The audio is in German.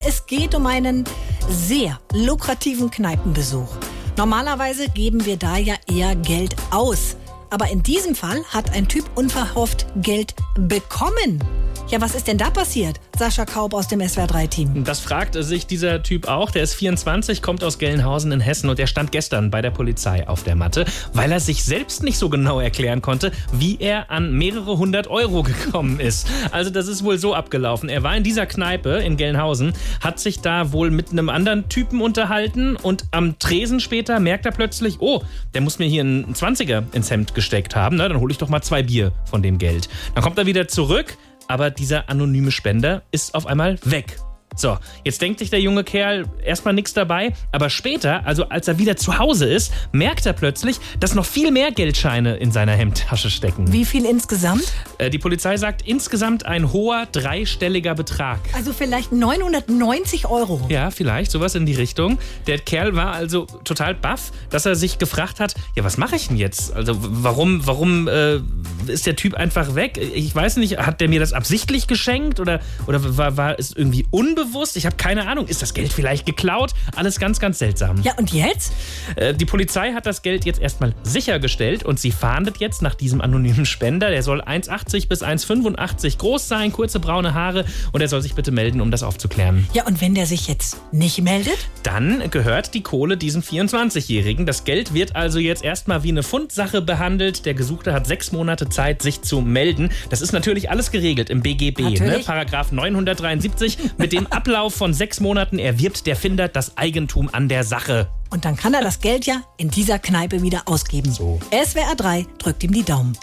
Es geht um einen sehr lukrativen Kneipenbesuch. Normalerweise geben wir da ja eher Geld aus. Aber in diesem Fall hat ein Typ unverhofft Geld bekommen. Ja, was ist denn da passiert? Sascha Kaub aus dem SWR3-Team. Das fragt sich dieser Typ auch. Der ist 24, kommt aus Gelnhausen in Hessen und der stand gestern bei der Polizei auf der Matte, weil er sich selbst nicht so genau erklären konnte, wie er an mehrere 100 Euro gekommen ist. Also das ist wohl so abgelaufen. Er war in dieser Kneipe in Gelnhausen, hat sich da wohl mit einem anderen Typen unterhalten und am Tresen später merkt er plötzlich, oh, der muss mir hier einen 20er ins Hemd gesteckt haben. Na, dann hole ich doch mal 2 Bier von dem Geld. Dann kommt er wieder zurück. Aber dieser anonyme Spender ist auf einmal weg. So, jetzt denkt sich der junge Kerl erstmal nichts dabei, aber später, also als er wieder zu Hause ist, merkt er plötzlich, dass noch viel mehr Geldscheine in seiner Hemdtasche stecken. Wie viel insgesamt? Die Polizei sagt insgesamt ein hoher dreistelliger Betrag. Also vielleicht 990 Euro. Ja, vielleicht, sowas in die Richtung. Der Kerl war also total baff, dass er sich gefragt hat, ja, was mache ich denn jetzt? Also warum ist der Typ einfach weg? Ich weiß nicht, hat der mir das absichtlich geschenkt oder war es irgendwie unbewusst? Ich habe keine Ahnung. Ist das Geld vielleicht geklaut? Alles ganz, ganz seltsam. Ja, und jetzt? Die Polizei hat das Geld jetzt erstmal sichergestellt und sie fahndet jetzt nach diesem anonymen Spender. Der soll 1,80 bis 1,85 groß sein, kurze braune Haare und er soll sich bitte melden, um das aufzuklären. Ja, und wenn der sich jetzt nicht meldet? Dann gehört die Kohle diesem 24-Jährigen. Das Geld wird also jetzt erstmal wie eine Fundsache behandelt. Der Gesuchte hat 6 Monate Zeit, sich zu melden. Das ist natürlich alles geregelt im BGB, ne? Paragraph 973. Mit dem Ablauf von 6 Monaten erwirbt der Finder das Eigentum an der Sache. Und dann kann er das Geld ja in dieser Kneipe wieder ausgeben. So. SWR3 drückt ihm die Daumen.